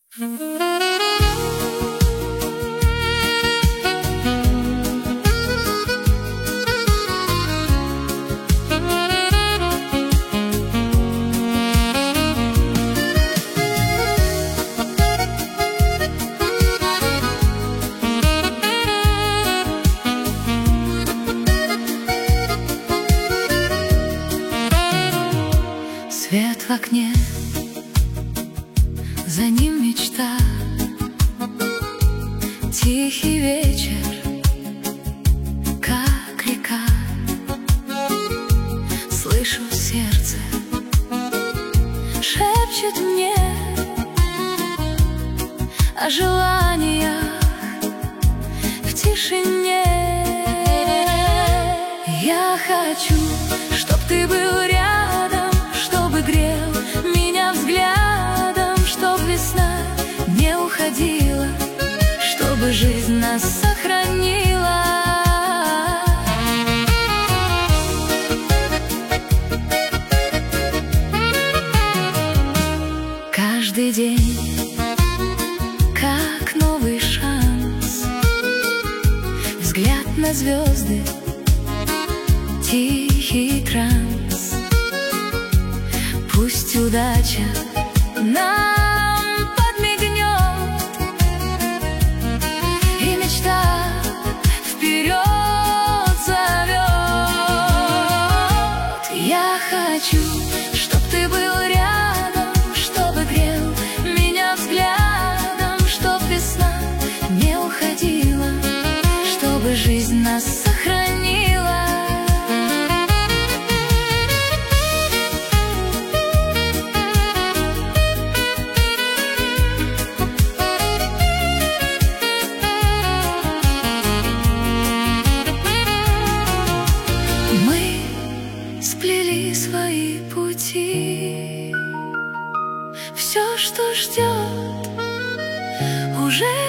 Свет в окне, за ним мечта, тихий вечер, как река. Слышу, сердце шепчет мне о желаниях в тишине. Я хочу, чтоб ты был рядом, чтобы грел меня взглядом, чтоб весна не уходила, чтобы жизнь нас сохранила. Каждый день как новый шанс, взгляд на звезды, тихий транс. Пусть удача нам подмигнет, и мечта вперед зовет. Я хочу, чтоб ты был рядом, чтобы грел меня взглядом, чтоб весна не уходила, чтобы жизнь нас сохранила. Сплели свои пути, все, что ждет, уже